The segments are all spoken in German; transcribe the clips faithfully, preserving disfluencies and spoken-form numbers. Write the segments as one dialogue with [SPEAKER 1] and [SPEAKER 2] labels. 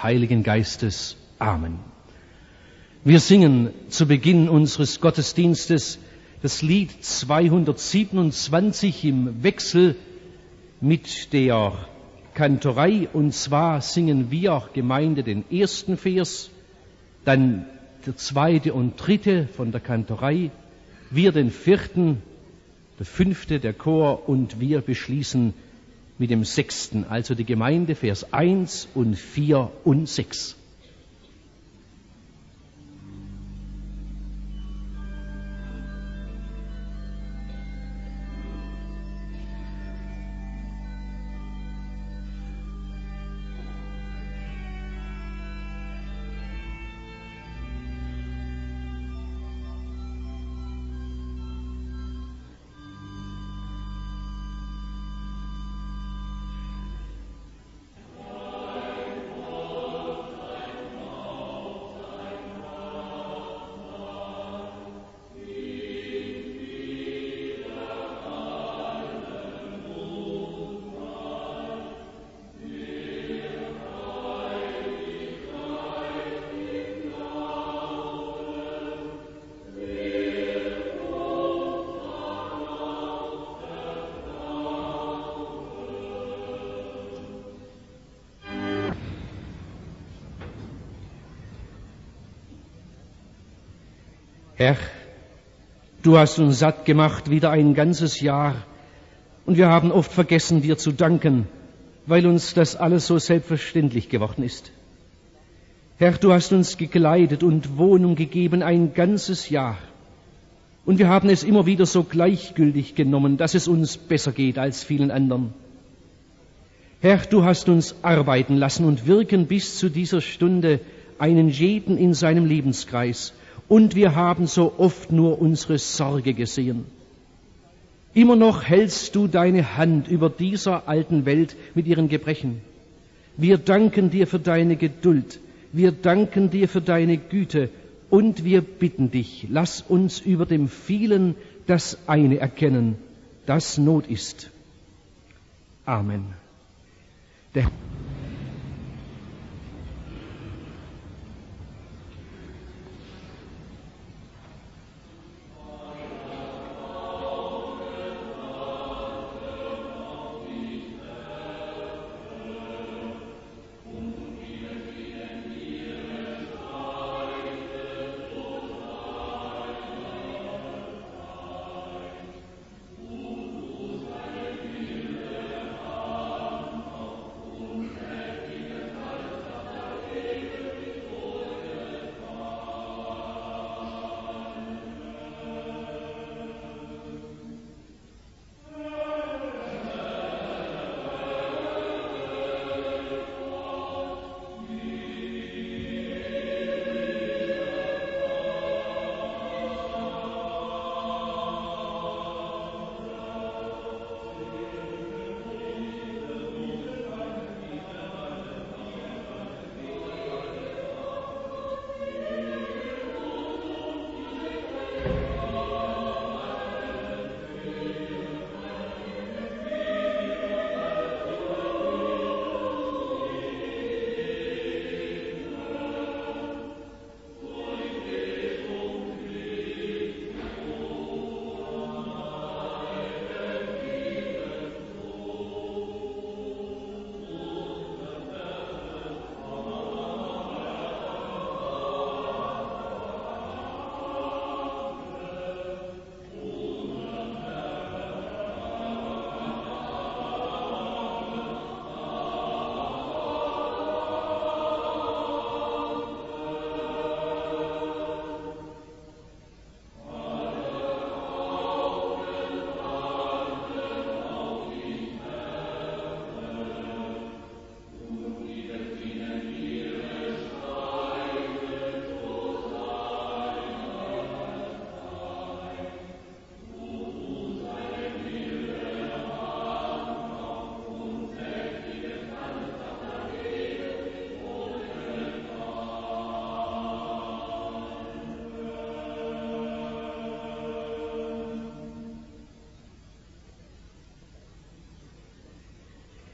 [SPEAKER 1] Heiligen Geistes. Amen. Wir singen zu Beginn unseres Gottesdienstes das Lied zweihundertsiebenundzwanzig im Wechsel mit der Kantorei, und zwar singen wir Gemeinde den ersten Vers, dann der zweite und dritte von der Kantorei, wir den vierten, der fünfte der Chor und wir beschließen mit dem sechsten, also die Gemeinde Vers eins und vier und sechs. Herr, du hast uns satt gemacht, wieder ein ganzes Jahr, und wir haben oft vergessen, dir zu danken, weil uns das alles so selbstverständlich geworden ist. Herr, du hast uns gekleidet und Wohnung gegeben ein ganzes Jahr, und wir haben es immer wieder so gleichgültig genommen, dass es uns besser geht als vielen anderen. Herr, du hast uns arbeiten lassen und wirken bis zu dieser Stunde einen jeden in seinem Lebenskreis, und wir haben so oft nur unsere Sorge gesehen. Immer noch hältst du deine Hand über dieser alten Welt mit ihren Gebrechen. Wir danken dir für deine Geduld, wir danken dir für deine Güte, und wir bitten dich, lass uns über dem Vielen das eine erkennen, das Not ist. Amen. Der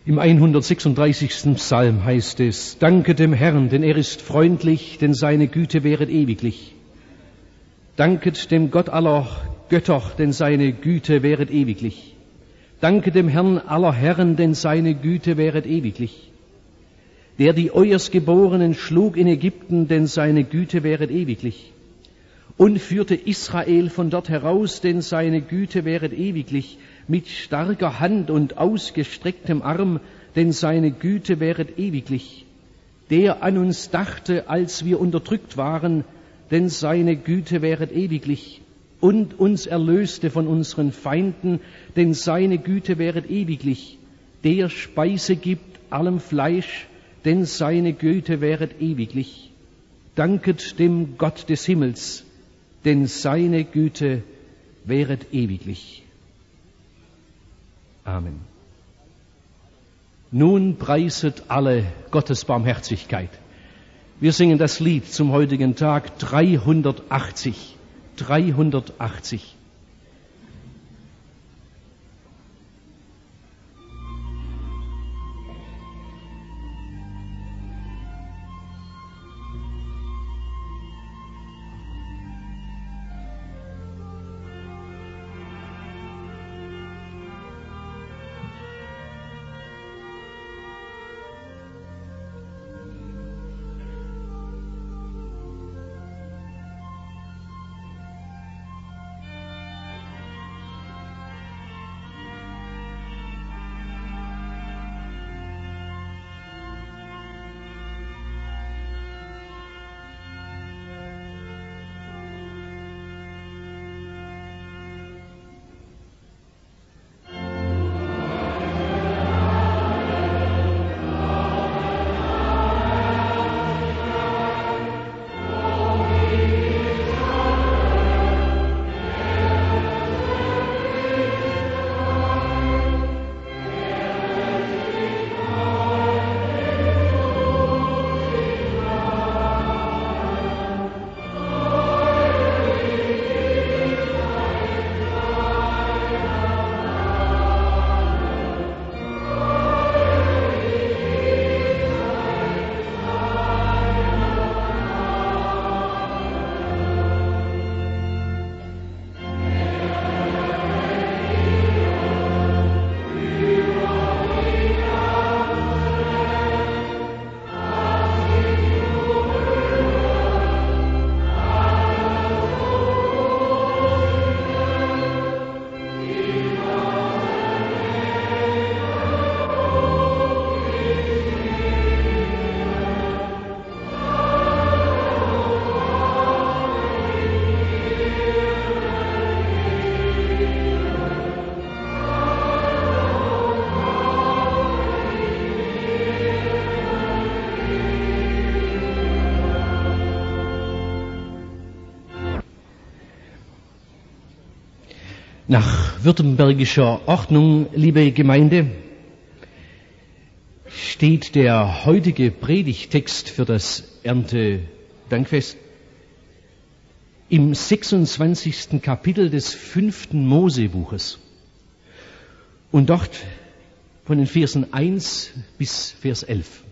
[SPEAKER 1] Im hundertsechsunddreißigsten Psalm heißt es: Danke dem Herrn, denn er ist freundlich, denn seine Güte währet ewiglich. Danket dem Gott aller Götter, denn seine Güte währet ewiglich. Danke dem Herrn aller Herren, denn seine Güte währet ewiglich. Der die Euersgeborenen schlug in Ägypten, denn seine Güte währet ewiglich. Und führte Israel von dort heraus, denn seine Güte währet ewiglich. Mit starker Hand und ausgestrecktem Arm, denn seine Güte währet ewiglich. Der an uns dachte, als wir unterdrückt waren, denn seine Güte währet ewiglich. Und uns erlöste von unseren Feinden, denn seine Güte währet ewiglich. Der Speise gibt allem Fleisch, denn seine Güte währet ewiglich. Danket dem Gott des Himmels, denn seine Güte währet ewiglich. Amen. Nun preiset alle Gottes Barmherzigkeit. Wir singen das Lied zum heutigen Tag dreihundertachtzig. dreihundertachtzig. Nach württembergischer Ordnung, liebe Gemeinde, steht der heutige Predigtext für das Erntedankfest im sechsundzwanzigsten Kapitel des fünften Mosebuches und dort von den Versen eins bis Vers elf.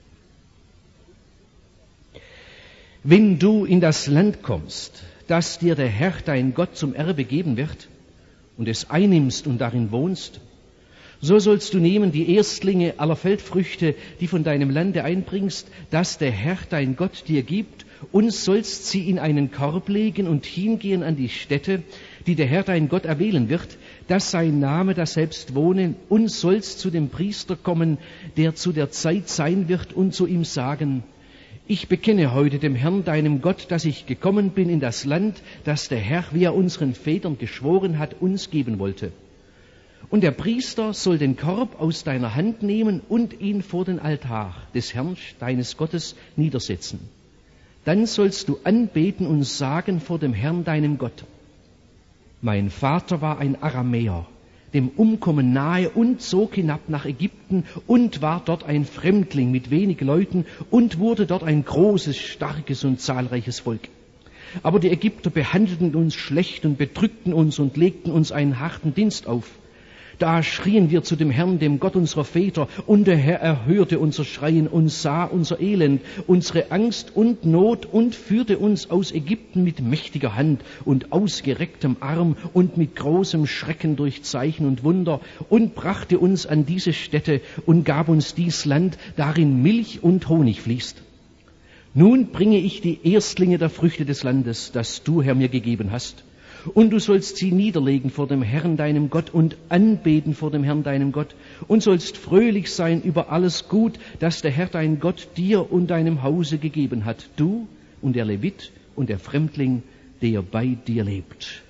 [SPEAKER 1] Wenn du in das Land kommst, das dir der Herr, dein Gott, zum Erbe geben wird, und es einnimmst und darin wohnst, so sollst du nehmen die Erstlinge aller Feldfrüchte, die von deinem Lande einbringst, das der Herr, dein Gott, dir gibt, und sollst sie in einen Korb legen und hingehen an die Stätte, die der Herr, dein Gott, erwählen wird, dass sein Name daselbst wohne, und sollst zu dem Priester kommen, der zu der Zeit sein wird, und zu ihm sagen: Ich bekenne heute dem Herrn, deinem Gott, dass ich gekommen bin in das Land, das der Herr, wie er unseren Vätern geschworen hat, uns geben wollte. Und der Priester soll den Korb aus deiner Hand nehmen und ihn vor den Altar des Herrn, deines Gottes, niedersetzen. Dann sollst du anbeten und sagen vor dem Herrn, deinem Gott: Mein Vater war ein Aramäer, dem Umkommen nahe, und zog hinab nach Ägypten und war dort ein Fremdling mit wenig Leuten und wurde dort ein großes, starkes und zahlreiches Volk. Aber die Ägypter behandelten uns schlecht und bedrückten uns und legten uns einen harten Dienst auf. Da schrien wir zu dem Herrn, dem Gott unserer Väter, und der Herr erhörte unser Schreien und sah unser Elend, unsere Angst und Not und führte uns aus Ägypten mit mächtiger Hand und ausgerecktem Arm und mit großem Schrecken durch Zeichen und Wunder und brachte uns an diese Stätte und gab uns dies Land, darin Milch und Honig fließt. Nun bringe ich die Erstlinge der Früchte des Landes, das du, Herr, mir gegeben hast. Und du sollst sie niederlegen vor dem Herrn, deinem Gott, und anbeten vor dem Herrn, deinem Gott, und sollst fröhlich sein über alles Gut, das der Herr, dein Gott, dir und deinem Hause gegeben hat, du und der Levit und der Fremdling, der bei dir lebt.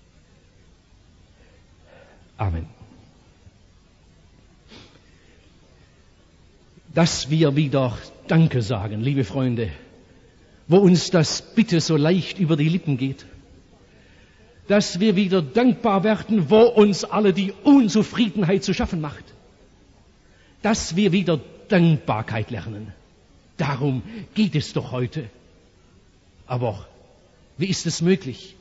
[SPEAKER 1] Amen. Dass wir wieder Danke sagen, liebe Freunde, wo uns das Bitte so leicht über die Lippen geht. Dass wir wieder dankbar werden, wo uns alle die Unzufriedenheit zu schaffen macht. Dass wir wieder Dankbarkeit lernen. Darum geht es doch heute. Aber wie ist es möglich?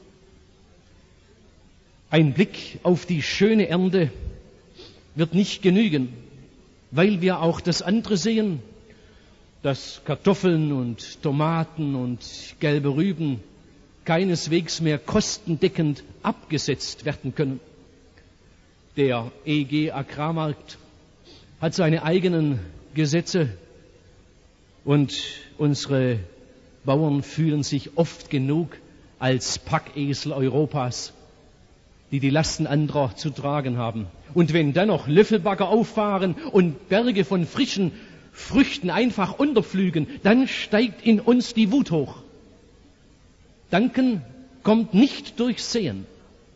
[SPEAKER 1] Ein Blick auf die schöne Ernte wird nicht genügen, weil wir auch das andere sehen, dass Kartoffeln und Tomaten und gelbe Rüben keineswegs mehr kostendeckend abgesetzt werden können. Der E G Agrarmarkt hat seine eigenen Gesetze und unsere Bauern fühlen sich oft genug als Packesel Europas, die die Lasten anderer zu tragen haben. Und wenn dann noch Löffelbagger auffahren und Berge von frischen Früchten einfach unterpflügen, dann steigt in uns die Wut hoch. Danken kommt nicht durch Sehen.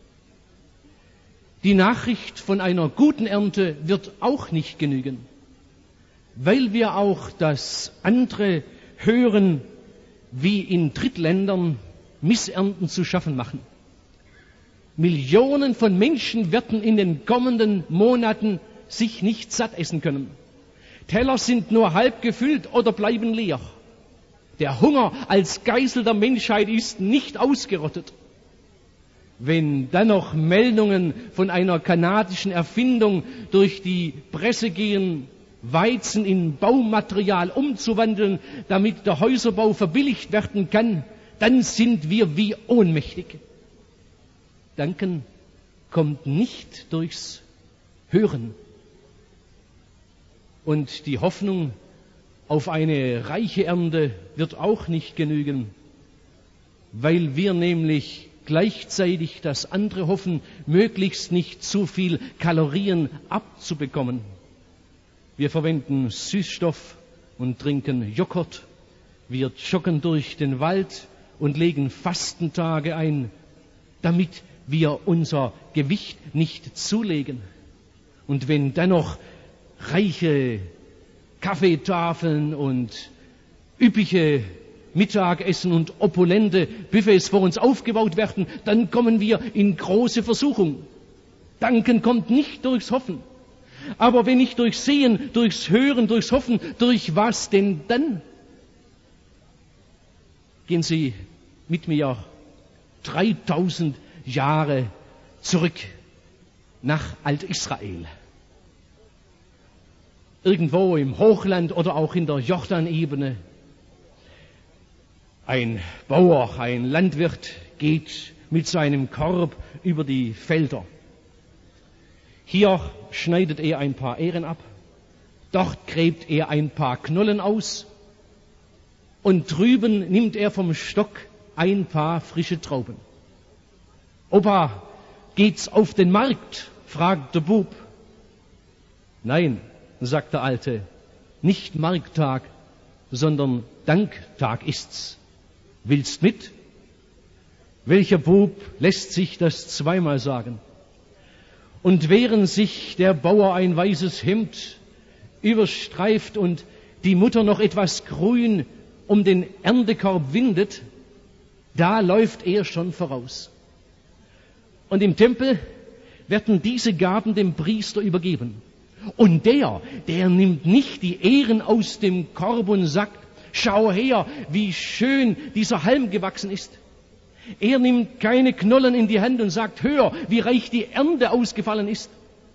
[SPEAKER 1] Die Nachricht von einer guten Ernte wird auch nicht genügen, weil wir auch das andere hören, wie in Drittländern Missernten zu schaffen machen. Millionen von Menschen werden in den kommenden Monaten sich nicht satt essen können. Teller sind nur halb gefüllt oder bleiben leer. Der Hunger als Geißel der Menschheit ist nicht ausgerottet. Wenn dann noch Meldungen von einer kanadischen Erfindung durch die Presse gehen, Weizen in Baumaterial umzuwandeln, damit der Häuserbau verbilligt werden kann, dann sind wir wie ohnmächtig. Danken kommt nicht durchs Hören. Und die Hoffnung auf eine reiche Ernte wird auch nicht genügen, weil wir nämlich gleichzeitig das andere hoffen, möglichst nicht zu viel Kalorien abzubekommen. Wir verwenden Süßstoff und trinken Joghurt. Wir joggen durch den Wald und legen Fastentage ein, damit wir unser Gewicht nicht zulegen. Und wenn dann noch reiche Kaffeetafeln und üppige Mittagessen und opulente Buffets vor uns aufgebaut werden, dann kommen wir in große Versuchung. Danken kommt nicht durchs Hoffen. Aber wenn nicht durchs Sehen, durchs Hören, durchs Hoffen, durch was denn dann? Gehen Sie mit mir dreitausend Jahre zurück nach Alt-Israel. Irgendwo im Hochland oder auch in der Jordanebene. Ein Bauer, ein Landwirt geht mit seinem Korb über die Felder. Hier schneidet er ein paar Ähren ab, dort gräbt er ein paar Knollen aus und drüben nimmt er vom Stock ein paar frische Trauben. Opa, geht's auf den Markt? Fragt der Bub. Nein, sagt der Alte, nicht Markttag, sondern Danktag ist's. Willst mit? Welcher Bub lässt sich das zweimal sagen? Und während sich der Bauer ein weißes Hemd überstreift und die Mutter noch etwas grün um den Erntekorb windet, da läuft er schon voraus. Und im Tempel werden diese Gaben dem Priester übergeben. Und der, der nimmt nicht die Ähren aus dem Korb und sagt, schau her, wie schön dieser Halm gewachsen ist. Er nimmt keine Knollen in die Hand und sagt, hör, wie reich die Ernte ausgefallen ist.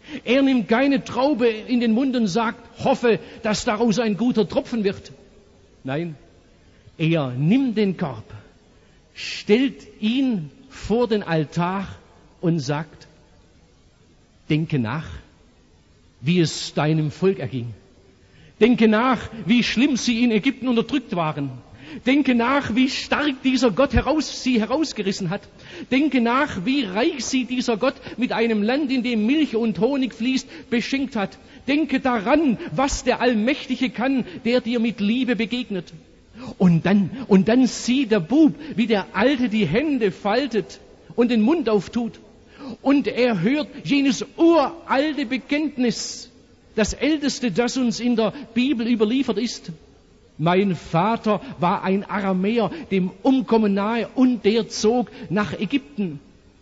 [SPEAKER 1] Er nimmt keine Traube in den Mund und sagt, hoffe, dass daraus ein guter Tropfen wird. Nein, er nimmt den Korb, stellt ihn vor den Altar und sagt, denke nach, wie es deinem Volk erging. Denke nach, wie schlimm sie in Ägypten unterdrückt waren. Denke nach, wie stark dieser Gott heraus, sie herausgerissen hat. Denke nach, wie reich sie dieser Gott mit einem Land, in dem Milch und Honig fließt, beschenkt hat. Denke daran, was der Allmächtige kann, der dir mit Liebe begegnet. Und dann, und dann sieht der Bub, wie der Alte die Hände faltet und den Mund auftut. Und er hört jenes uralte Bekenntnis, das älteste, das uns in der Bibel überliefert ist. Mein Vater war ein Aramäer, dem Umkommen nahe, und der zog nach Ägypten.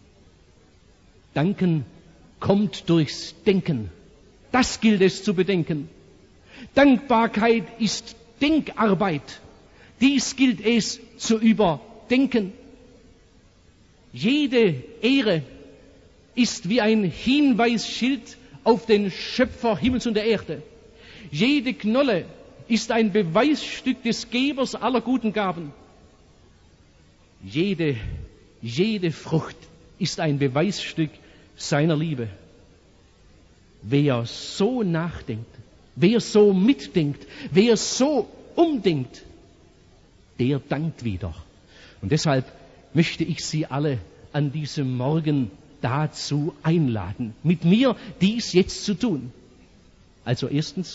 [SPEAKER 1] Danken kommt durchs Denken. Das gilt es zu bedenken. Dankbarkeit ist Denkarbeit. Dies gilt es zu überdenken. Jede Ehre ist wie ein Hinweisschild auf den Schöpfer Himmels und der Erde. Jede Knolle ist ein Beweisstück des Gebers aller guten Gaben. Jede, jede Frucht ist ein Beweisstück seiner Liebe. Wer so nachdenkt, wer so mitdenkt, wer so umdenkt, der dankt wieder. Und deshalb möchte ich Sie alle an diesem Morgen dazu einladen, mit mir dies jetzt zu tun. Also erstens,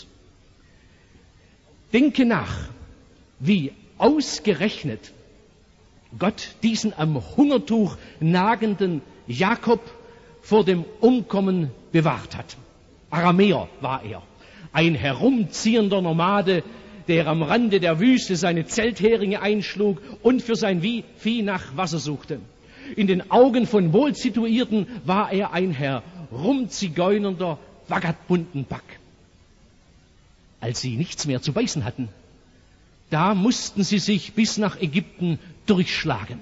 [SPEAKER 1] denke nach, wie ausgerechnet Gott diesen am Hungertuch nagenden Jakob vor dem Umkommen bewahrt hat. Aramäer war er, ein herumziehender Nomade, der am Rande der Wüste seine Zeltheringe einschlug und für sein Vieh nach Wasser suchte. In den Augen von Wohlsituierten war er ein herumzigeunernder Vagabundenback. Als sie nichts mehr zu beißen hatten, da mussten sie sich bis nach Ägypten durchschlagen.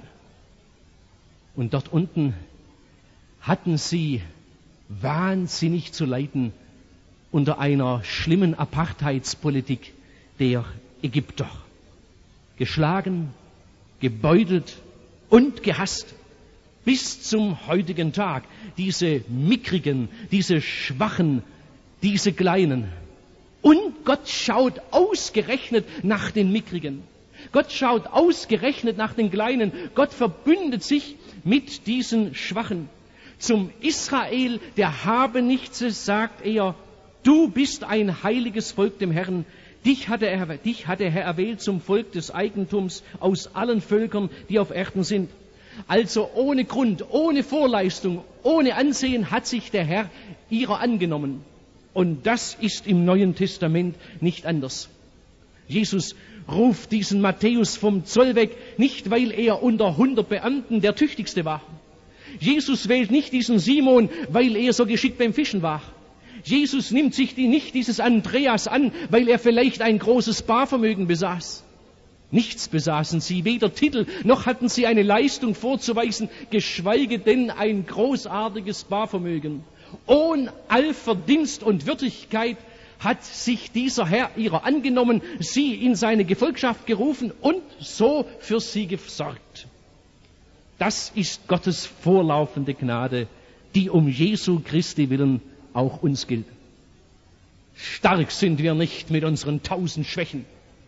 [SPEAKER 1] Und dort unten hatten sie wahnsinnig zu leiden unter einer schlimmen Apartheidspolitik der Ägypter. Geschlagen, gebeutelt und gehasst. Bis zum heutigen Tag. Diese mickrigen, diese schwachen, diese kleinen. Und Gott schaut ausgerechnet nach den mickrigen. Gott schaut ausgerechnet nach den Kleinen. Gott verbündet sich mit diesen Schwachen. Zum Israel, der habe nichts, sagt er, du bist ein heiliges Volk dem Herrn. Dich hat, er, dich hat der Herr erwählt zum Volk des Eigentums aus allen Völkern, die auf Erden sind. Also ohne Grund, ohne Vorleistung, ohne Ansehen hat sich der Herr ihrer angenommen. Und das ist im Neuen Testament nicht anders. Jesus ruft diesen Matthäus vom Zoll weg, nicht weil er unter hundert Beamten der Tüchtigste war. Jesus wählt nicht diesen Simon, weil er so geschickt beim Fischen war. Jesus nimmt sich die, nicht dieses Andreas an, weil er vielleicht ein großes Barvermögen besaß. Nichts besaßen sie, weder Titel, noch hatten sie eine Leistung vorzuweisen, geschweige denn ein großartiges Barvermögen. Ohne all Verdienst und Würdigkeit hat sich dieser Herr ihrer angenommen, sie in seine Gefolgschaft gerufen und so für sie gesorgt. Das ist Gottes vorlaufende Gnade, die um Jesu Christi willen auch uns gilt. Stark sind wir nicht mit unseren tausend Schwächen.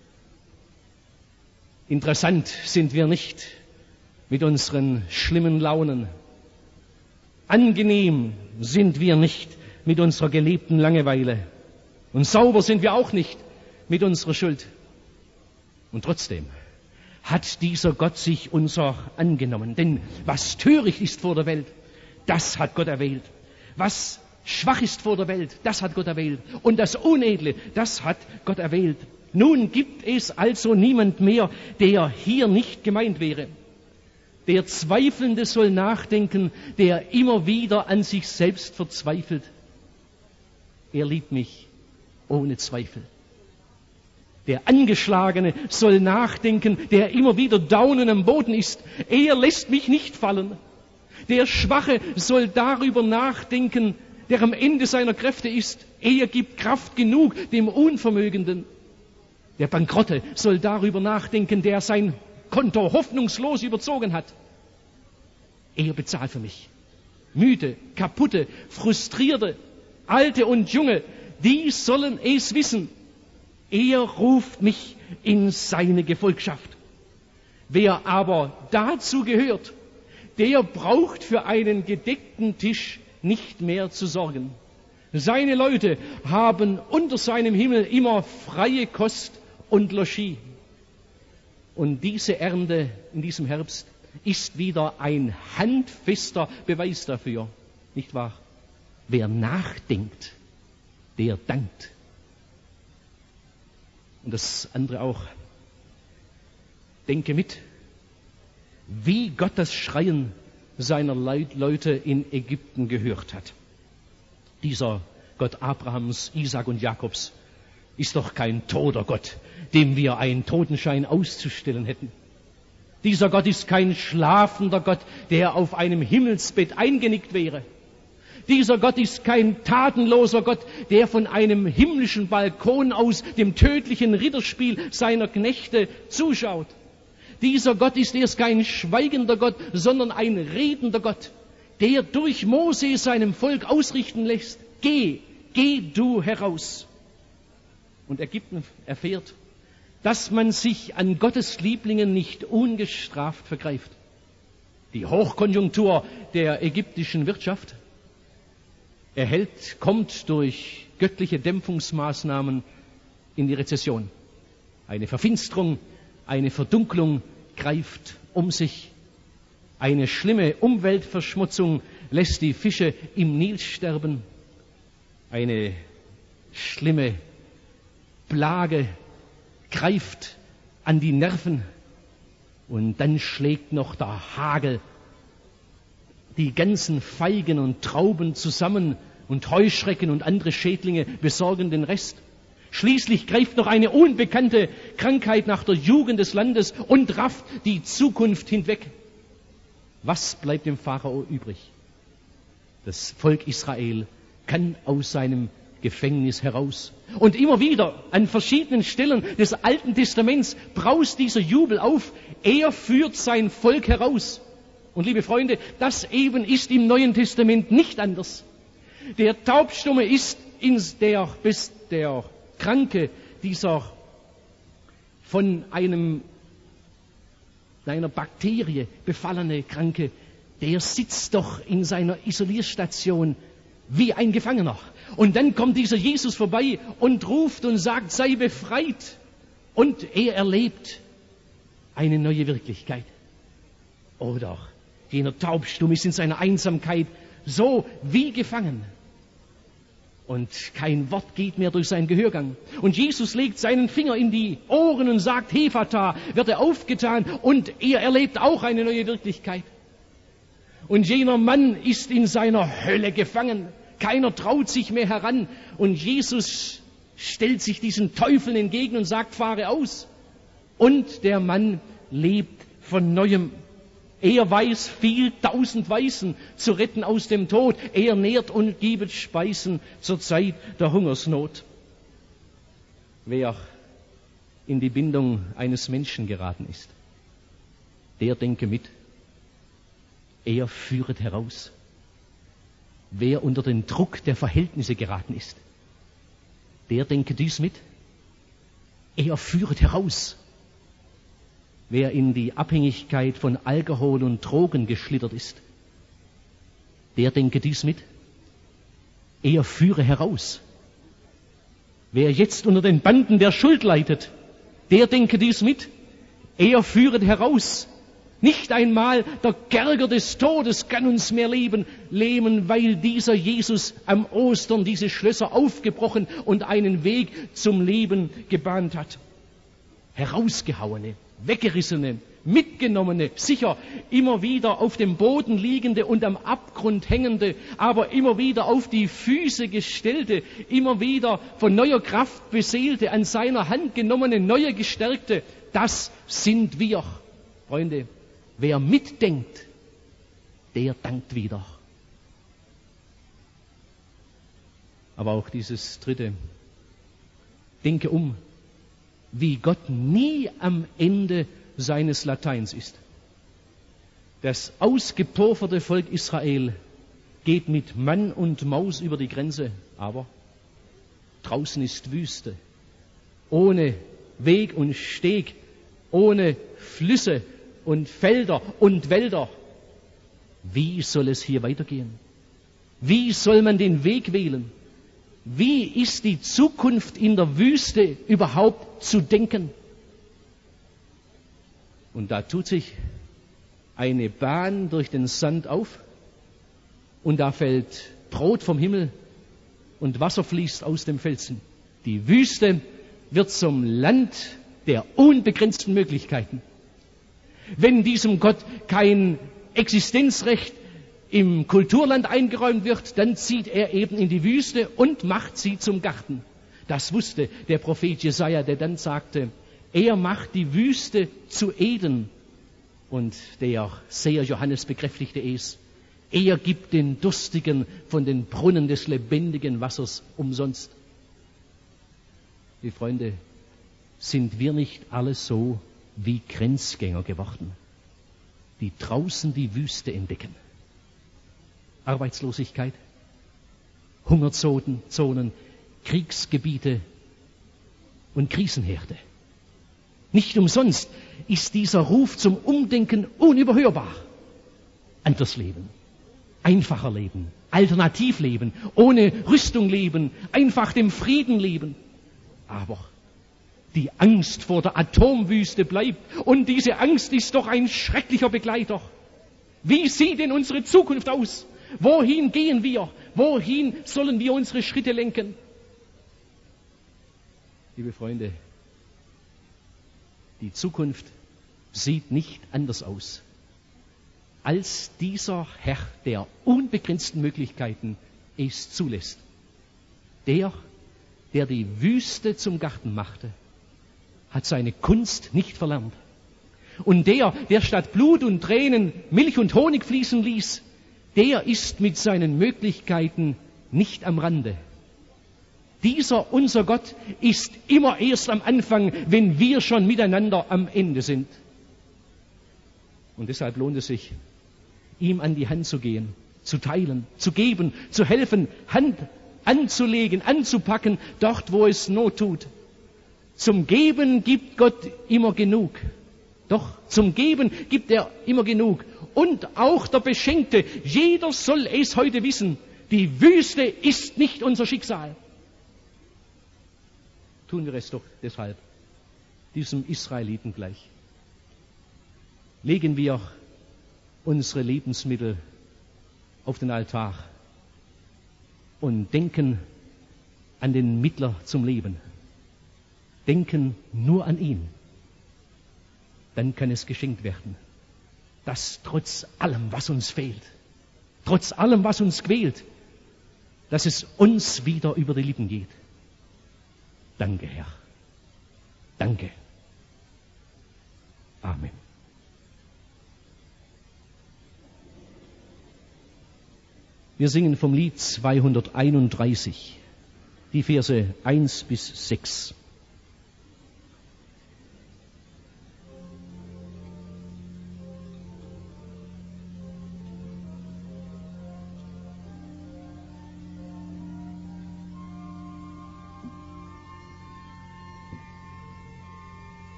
[SPEAKER 1] Interessant sind wir nicht mit unseren schlimmen Launen. Angenehm sind wir nicht mit unserer gelebten Langeweile. Und sauber sind wir auch nicht mit unserer Schuld. Und trotzdem hat dieser Gott sich unser angenommen. Denn was töricht ist vor der Welt, das hat Gott erwählt. Was schwach ist vor der Welt, das hat Gott erwählt. Und das Unedle, das hat Gott erwählt. Nun gibt es also niemand mehr, der hier nicht gemeint wäre. Der Zweifelnde soll nachdenken, der immer wieder an sich selbst verzweifelt. Er liebt mich ohne Zweifel. Der Angeschlagene soll nachdenken, der immer wieder daunen am Boden ist. Er lässt mich nicht fallen. Der Schwache soll darüber nachdenken, der am Ende seiner Kräfte ist. Er gibt Kraft genug dem Unvermögenden. Der Bankrotte soll darüber nachdenken, der sein Konto hoffnungslos überzogen hat. Er bezahlt für mich. Müde, kaputte, frustrierte, alte und junge, die sollen es wissen. Er ruft mich in seine Gefolgschaft. Wer aber dazu gehört, der braucht für einen gedeckten Tisch nicht mehr zu sorgen. Seine Leute haben unter seinem Himmel immer freie Kost und Logis. Und diese Ernte in diesem Herbst ist wieder ein handfester Beweis dafür, nicht wahr? Wer nachdenkt, der dankt. Und das andere auch. Denke mit, wie Gott das Schreien seiner Leute in Ägypten gehört hat. Dieser Gott Abrahams, Isaak und Jakobs ist doch kein toter Gott, dem wir einen Totenschein auszustellen hätten. Dieser Gott ist kein schlafender Gott, der auf einem Himmelsbett eingenickt wäre. Dieser Gott ist kein tatenloser Gott, der von einem himmlischen Balkon aus dem tödlichen Ritterspiel seiner Knechte zuschaut. Dieser Gott ist erst kein schweigender Gott, sondern ein redender Gott, der durch Mose seinem Volk ausrichten lässt: Geh, geh du heraus. Und Ägypten erfährt, dass man sich an Gottes Lieblingen nicht ungestraft vergreift. Die Hochkonjunktur der ägyptischen Wirtschaft erhält, kommt durch göttliche Dämpfungsmaßnahmen in die Rezession. Eine Verfinsterung, eine Verdunklung greift um sich. Eine schlimme Umweltverschmutzung lässt die Fische im Nil sterben. Eine schlimme Plage greift an die Nerven. Und dann schlägt noch der Hagel die ganzen Feigen und Trauben zusammen, und Heuschrecken und andere Schädlinge besorgen den Rest. Schließlich greift noch eine unbekannte Krankheit nach der Jugend des Landes und rafft die Zukunft hinweg. Was bleibt dem Pharao übrig? Das Volk Israel kann aus seinem Gefängnis heraus. Und immer wieder an verschiedenen Stellen des Alten Testaments braust dieser Jubel auf. Er führt sein Volk heraus. Und liebe Freunde, das eben ist im Neuen Testament nicht anders. Der Taubstumme ist in der, bis der Kranke, dieser von einem, einer Bakterie befallene Kranke, der sitzt doch in seiner Isolierstation wie ein Gefangener. Und dann kommt dieser Jesus vorbei und ruft und sagt: Sei befreit. Und er erlebt eine neue Wirklichkeit. Oder jener Taubstumme ist in seiner Einsamkeit so wie gefangen. Und kein Wort geht mehr durch seinen Gehörgang. Und Jesus legt seinen Finger in die Ohren und sagt: Hephata, wird er aufgetan. Und er erlebt auch eine neue Wirklichkeit. Und jener Mann ist in seiner Hölle gefangen. Keiner traut sich mehr heran. Und Jesus stellt sich diesen Teufeln entgegen und sagt: Fahre aus. Und der Mann lebt von Neuem. Er weiß viel, tausend Weisen zu retten aus dem Tod. Er nährt und gibt Speisen zur Zeit der Hungersnot. Wer in die Bindung eines Menschen geraten ist, der denke mit. Er führet heraus. Wer unter den Druck der Verhältnisse geraten ist, der denke dies mit. Er führet heraus. Wer in die Abhängigkeit von Alkohol und Drogen geschlittert ist, der denke dies mit. Er führe heraus. Wer jetzt unter den Banden der Schuld leidet, der denke dies mit. Er führet heraus. Nicht einmal der Kerker des Todes kann uns mehr leben, lähmen, weil dieser Jesus am Ostern diese Schlösser aufgebrochen und einen Weg zum Leben gebahnt hat. Herausgehauene, weggerissene, mitgenommene, sicher immer wieder auf dem Boden liegende und am Abgrund hängende, aber immer wieder auf die Füße gestellte, immer wieder von neuer Kraft beseelte, an seiner Hand genommene, neue Gestärkte, das sind wir. Freunde, wer mitdenkt, der dankt wieder. Aber auch dieses dritte. Denke um, wie Gott nie am Ende seines Lateins ist. Das ausgepulverte Volk Israel geht mit Mann und Maus über die Grenze, aber draußen ist Wüste, ohne Weg und Steg, ohne Flüsse und Felder und Wälder. Wie soll es hier weitergehen? Wie soll man den Weg wählen? Wie ist die Zukunft in der Wüste überhaupt zu denken? Und da tut sich eine Bahn durch den Sand auf und da fällt Brot vom Himmel und Wasser fließt aus dem Felsen. Die Wüste wird zum Land der unbegrenzten Möglichkeiten. Wenn diesem Gott kein Existenzrecht im Kulturland eingeräumt wird, dann zieht er eben in die Wüste und macht sie zum Garten. Das wusste der Prophet Jesaja, der dann sagte, er macht die Wüste zu Eden. Und der Seher Johannes bekräftigte es, er gibt den Durstigen von den Brunnen des lebendigen Wassers umsonst. Die Freunde, sind wir nicht alle so wie Grenzgänger geworden, die draußen die Wüste entdecken? Arbeitslosigkeit, Hungerzonen, Zonen, Kriegsgebiete und Krisenherde. Nicht umsonst ist dieser Ruf zum Umdenken unüberhörbar. Anders leben, einfacher leben, alternativ leben, ohne Rüstung leben, einfach dem Frieden leben. Aber die Angst vor der Atomwüste bleibt und diese Angst ist doch ein schrecklicher Begleiter. Wie sieht denn unsere Zukunft aus? Wohin gehen wir? Wohin sollen wir unsere Schritte lenken? Liebe Freunde, die Zukunft sieht nicht anders aus, als dieser Herr der unbegrenzten Möglichkeiten es zulässt. Der, der die Wüste zum Garten machte, hat seine Kunst nicht verlernt. Und der, der statt Blut und Tränen Milch und Honig fließen ließ, der ist mit seinen Möglichkeiten nicht am Rande. Dieser, unser Gott, ist immer erst am Anfang, wenn wir schon miteinander am Ende sind. Und deshalb lohnt es sich, ihm an die Hand zu gehen, zu teilen, zu geben, zu helfen, Hand anzulegen, anzupacken, dort, wo es Not tut. Zum Geben gibt Gott immer genug. Doch zum Geben gibt er immer genug. Und auch der Beschenkte, jeder soll es heute wissen, die Wüste ist nicht unser Schicksal. Tun wir es doch deshalb, diesem Israeliten gleich. Legen wir unsere Lebensmittel auf den Altar und denken an den Mittler zum Leben. Denken nur an ihn. Dann kann es geschenkt werden, dass trotz allem, was uns fehlt, trotz allem, was uns quält, dass es uns wieder über die Lippen geht. Danke, Herr. Danke. Amen. Wir singen vom Lied zweihunderteinunddreißig, die Verse eins bis sechs.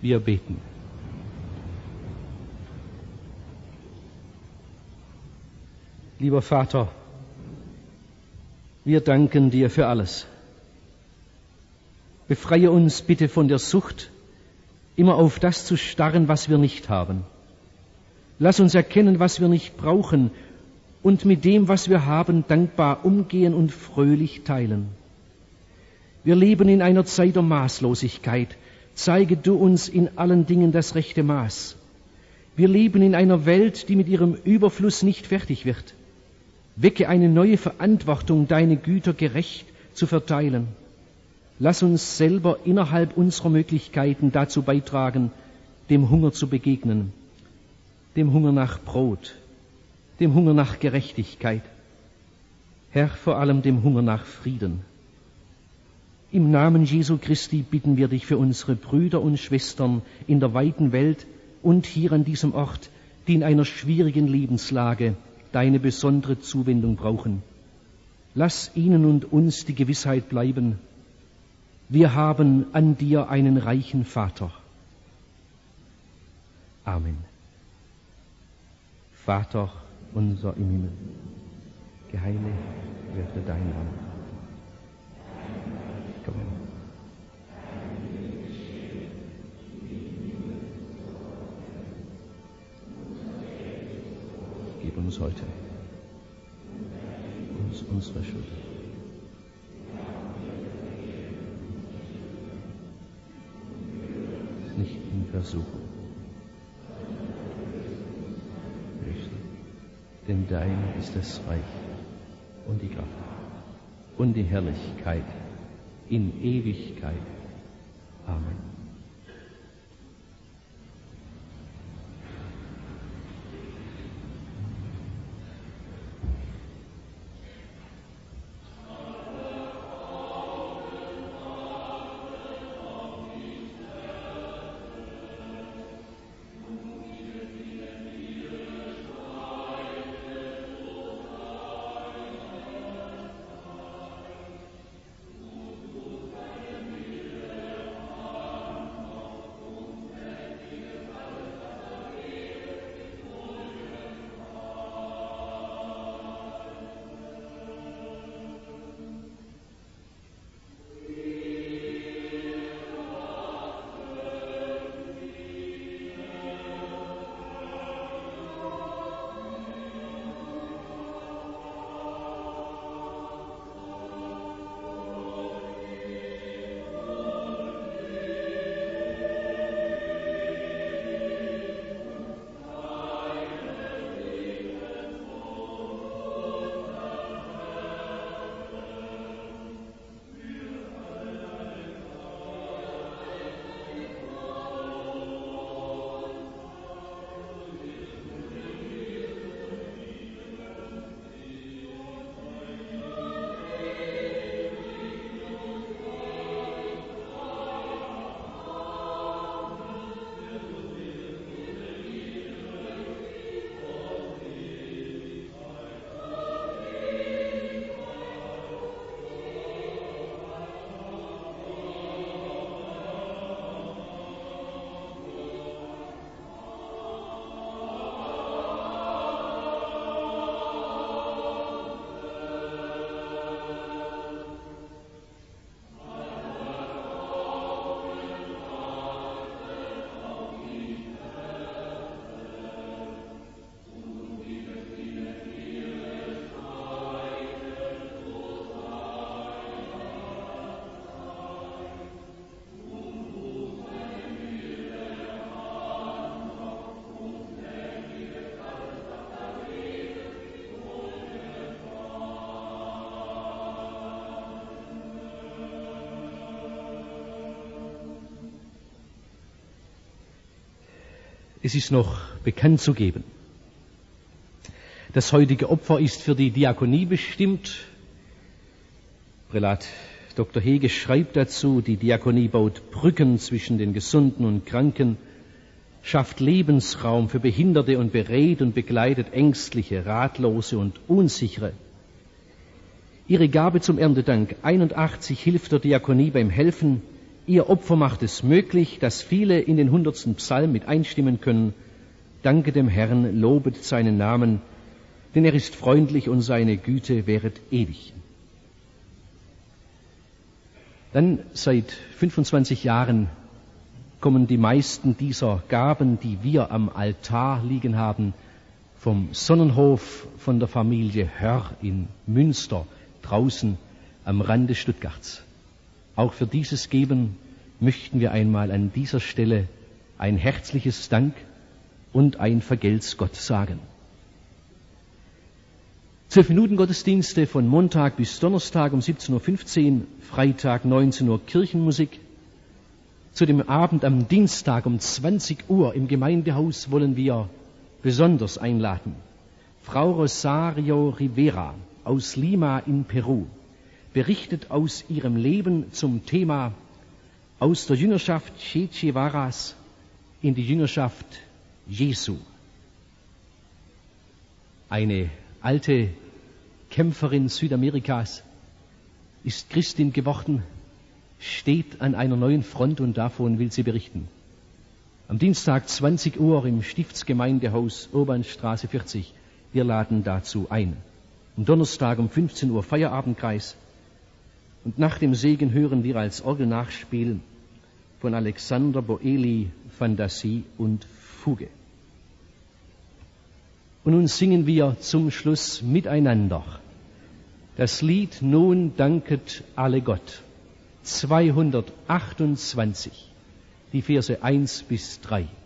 [SPEAKER 1] Wir beten. Lieber Vater, wir danken dir für alles. Befreie uns bitte von der Sucht, immer auf das zu starren, was wir nicht haben. Lass uns erkennen, was wir nicht brauchen, und mit dem, was wir haben, dankbar umgehen und fröhlich teilen. Wir leben in einer Zeit der Maßlosigkeit. Zeige du uns in allen Dingen das rechte Maß. Wir leben in einer Welt, die mit ihrem Überfluss nicht fertig wird. Wecke eine neue Verantwortung, deine Güter gerecht zu verteilen. Lass uns selber innerhalb unserer Möglichkeiten dazu beitragen, dem Hunger zu begegnen. Dem Hunger nach Brot, dem Hunger nach Gerechtigkeit. Herr, vor allem dem Hunger nach Frieden. Im Namen Jesu Christi bitten wir dich für unsere Brüder und Schwestern in der weiten Welt und hier an diesem Ort, die in einer schwierigen Lebenslage deine besondere Zuwendung brauchen. Lass ihnen und uns die Gewissheit bleiben, wir haben an dir einen reichen Vater. Amen. Vater unser im Himmel, geheiligt werde dein Name. Komm. Gib uns heute uns unsere Schuld. Nicht in Versuchung, denn dein ist das Reich und die Kraft und die Herrlichkeit in Ewigkeit. Amen. Es ist noch bekannt zu geben. Das heutige Opfer ist für die Diakonie bestimmt. Prälat Doktor Hege schreibt dazu, die Diakonie baut Brücken zwischen den Gesunden und Kranken, schafft Lebensraum für Behinderte und berät und begleitet Ängstliche, Ratlose und Unsichere. Ihre Gabe zum Erntedank einundachtzig hilft der Diakonie beim Helfen, Ihr Opfer macht es möglich, dass viele in den hundertsten Psalm mit einstimmen können. Danke dem Herrn, lobet seinen Namen, denn er ist freundlich und seine Güte währet ewig. Dann seit fünfundzwanzig Jahren kommen die meisten dieser Gaben, die wir am Altar liegen haben, vom Sonnenhof von der Familie Hörr in Münster, draußen am Rande Stuttgarts. Auch für dieses Geben möchten wir einmal an dieser Stelle ein herzliches Dank und ein Vergelt's Gott sagen. Zwölf Minuten Gottesdienste von Montag bis Donnerstag um siebzehn Uhr fünfzehn, Freitag neunzehn Uhr Kirchenmusik. Zu dem Abend am Dienstag um zwanzig Uhr im Gemeindehaus wollen wir besonders einladen Frau Rosario Rivera aus Lima in Peru, berichtet aus ihrem Leben zum Thema aus der Jüngerschaft Che Guevaras in die Jüngerschaft Jesu. Eine alte Kämpferin Südamerikas ist Christin geworden, steht an einer neuen Front und davon will sie berichten. Am Dienstag zwanzig Uhr im Stiftsgemeindehaus Urbanstraße vierzig. Wir laden dazu ein. Am Donnerstag um fünfzehn Uhr Feierabendkreis. Und nach dem Segen hören wir als Orgelnachspiel von Alexander Boeli Fantasie und Fuge. Und nun singen wir zum Schluss miteinander das Lied Nun danket alle Gott, zweihundertachtundzwanzig, die Verse eins bis drei.